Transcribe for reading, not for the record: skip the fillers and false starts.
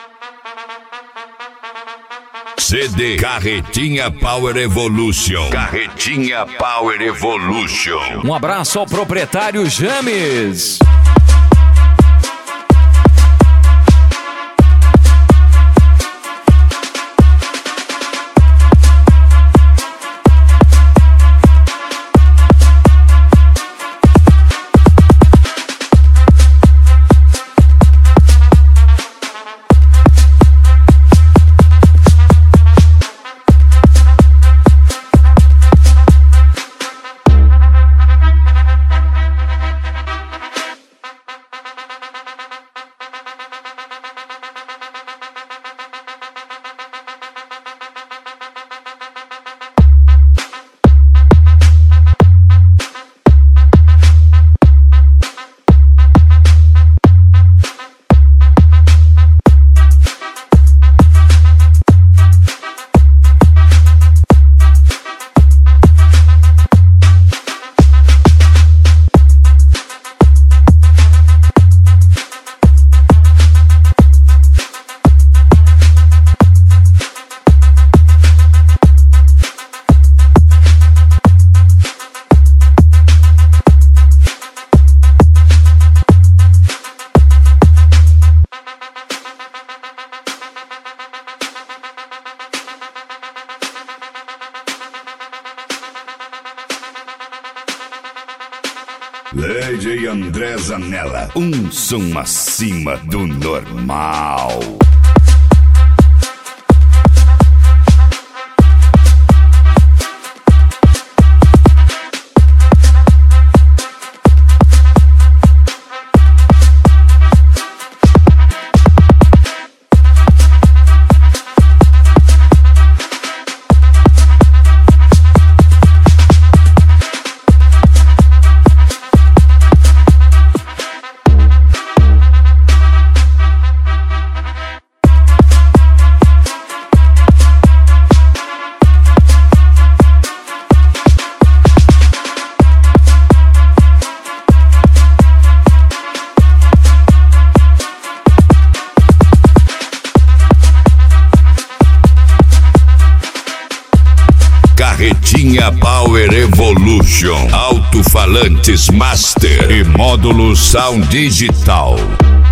CD Carretinha Power Evolution. Carretinha Power Evolution. Um abraço ao proprietário James. Lady André Zanella, um som acima do normal. Carretinha Power Evolution, alto-falantes Master e módulo Sound Digital.